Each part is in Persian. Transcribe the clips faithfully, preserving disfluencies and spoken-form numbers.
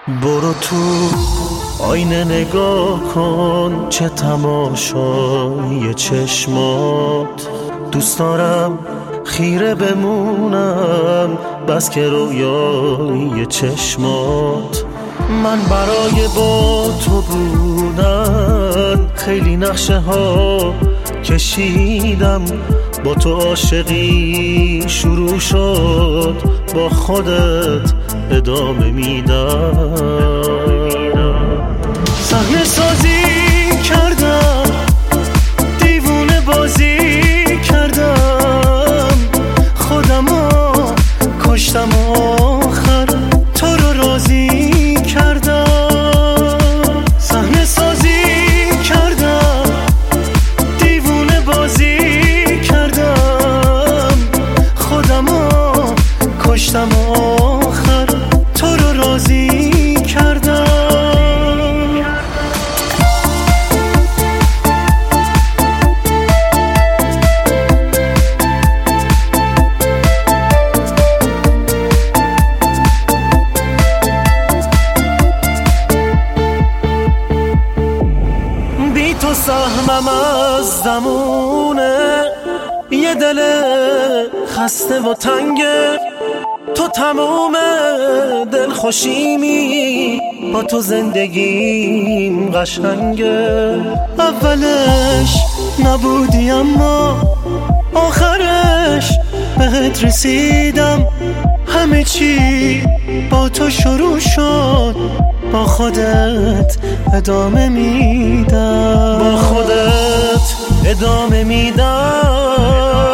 برو تو آینه نگاه کن، چه تماشای چشمات. دوست دارم خیره بمونم بس که رویای چشمات. من برای با تو بودن خیلی نقشه ها کشیدم، با تو عاشقی شروع شد، با خودت ادامه میدم. صحنه سازی کردم، دیوونه بازی کردم، خودمو کشتم آخر تو رو راضی کردم. صحنه سازی کردم، دیوونه بازی کردم، خودمو کشتم آخر تو رو راضی کردم. بی تو سهمم از زمونه، یه دل خسته و تنگه، تو تموم دل خوشیمی، با تو زندگیم قشنگه. اولش نبودی اما آخرش بهت رسیدم، همه چی با تو شروع شد، با خودت ادامه میدم، با خودت ادامه میدم.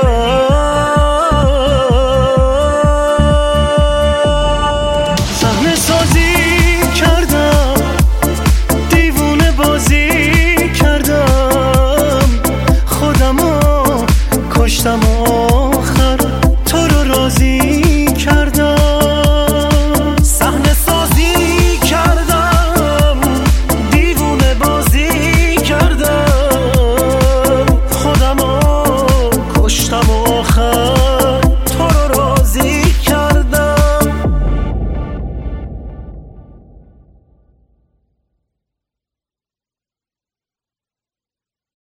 صحنه سازی کردم، دیوونه بازی کردم، خودمو کشتم